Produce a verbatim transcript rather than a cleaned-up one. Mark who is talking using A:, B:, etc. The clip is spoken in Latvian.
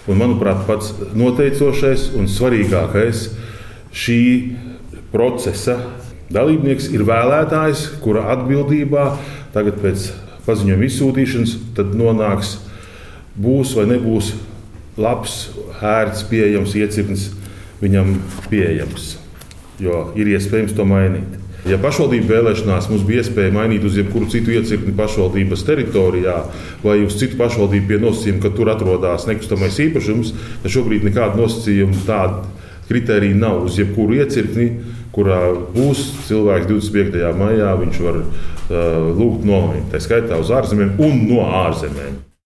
A: Un, manuprāt, pats noteicošais un svarīgākais šī procesa dalībnieks ir vēlētājs, kura atbildībā tagad pēc paziņojuma izsūtīšanas tad nonāks, būs vai nebūs labs, ērts, pieejams iecirknis viņam pieejams, jo ir iespējams to mainīt. Ja pašvaldību vēlēšanās mums bija iespēja mainīt uz jebkuru citu iecirkni pašvaldības teritorijā vai uz citu pašvaldību pie nosacījuma, ka tur atrodas nekustamais īpašums, tad šobrīd nekāda nosacījuma, tāda kritērija nav uz jebkuru iecirkni, kurā būs cilvēks divdesmit piektajā maijā, viņš var uh, lūgt nolaimt, tā skaitā uz ārzemēm un no ārzemēm.